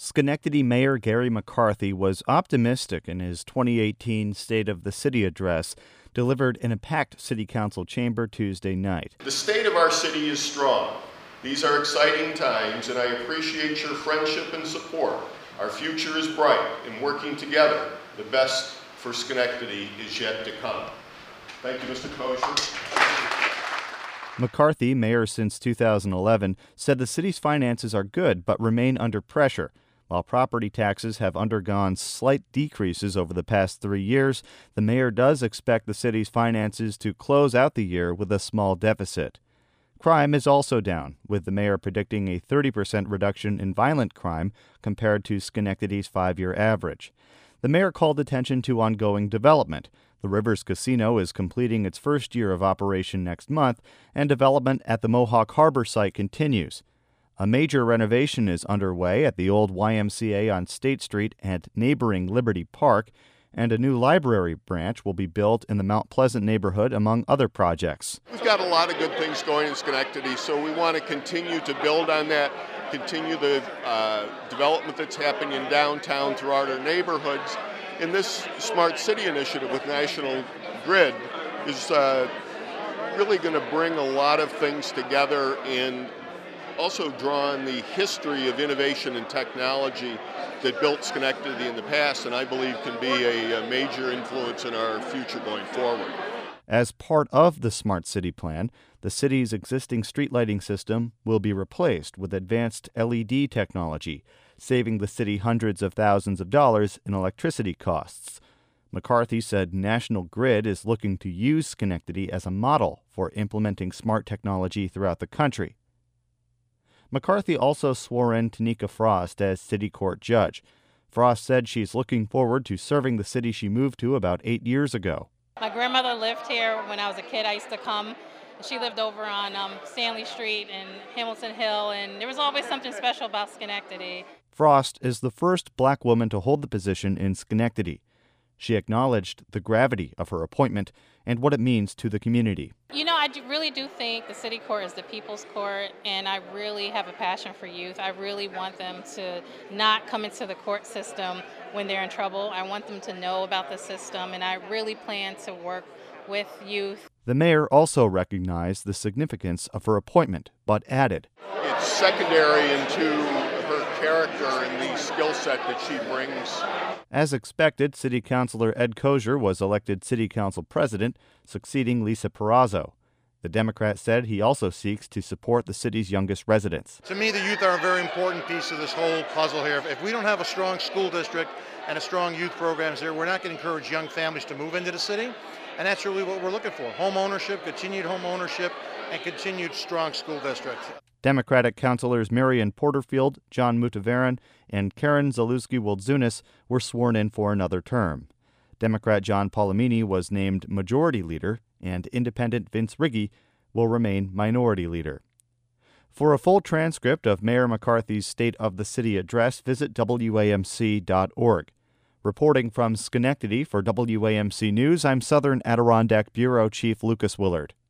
Schenectady Mayor Gary McCarthy was optimistic in his 2018 State of the City address, delivered in a packed City Council chamber Tuesday night. The state of our city is strong. These are exciting times, and I appreciate your friendship and support. Our future is bright, and working together, the best for Schenectady is yet to come. Thank you, Mr. Kosher. McCarthy, mayor since 2011, said the city's finances are good but remain under pressure. While property taxes have undergone slight decreases over the past 3 years, the mayor does expect the city's finances to close out the year with a small deficit. Crime is also down, with the mayor predicting a 30% reduction in violent crime compared to Schenectady's 5-year average. The mayor called attention to ongoing development. The Rivers Casino is completing its first year of operation next month, and development at the Mohawk Harbor site continues. A major renovation is underway at the old YMCA on State Street and neighboring Liberty Park, and a new library branch will be built in the Mount Pleasant neighborhood, among other projects. We've got a lot of good things going in Schenectady, so we want to continue to build on that, continue the development that's happening in downtown throughout our neighborhoods. And this Smart City initiative with National Grid is really going to bring a lot of things together and also draw on the history of innovation and technology that built Schenectady in the past, and I believe can be a major influence in our future going forward. As part of the Smart City plan, the city's existing street lighting system will be replaced with advanced LED technology, saving the city hundreds of thousands of dollars in electricity costs. McCarthy said National Grid is looking to use Schenectady as a model for implementing smart technology throughout the country. McCarthy also swore in Tanika Frost as city court judge. Frost said she's looking forward to serving the city she moved to about 8 years ago. My grandmother lived here when I was a kid. I used to come. She lived over on Stanley Street and Hamilton Hill, and there was always something special about Schenectady. Frost is the first black woman to hold the position in Schenectady. She acknowledged the gravity of her appointment and what it means to the community. You know, I really do think the city court is the people's court, and I really have a passion for youth. I really want them to not come into the court system when they're in trouble. I want them to know about the system, and I really plan to work with youth. The mayor also recognized the significance of her appointment, but added, It's secondary into her character and the skill set that she brings. As expected, City Councilor Ed Kosher was elected City Council President, succeeding Lisa Perazzo. The Democrat said he also seeks to support the city's youngest residents. To me, the youth are a very important piece of this whole puzzle here. If we don't have a strong school district and a strong youth programs here, we're not going to encourage young families to move into the city. And that's really what we're looking for. Home ownership, continued home ownership, and continued strong school districts. Democratic councilors Marion Porterfield, John Mutavaran, and Karen Zalewski-Woldzunis were sworn in for another term. Democrat John Palomini was named Majority Leader, and Independent Vince Riggi will remain Minority Leader. For a full transcript of Mayor McCarthy's State of the City address, visit WAMC.org. Reporting from Schenectady for WAMC News, I'm Southern Adirondack Bureau Chief Lucas Willard.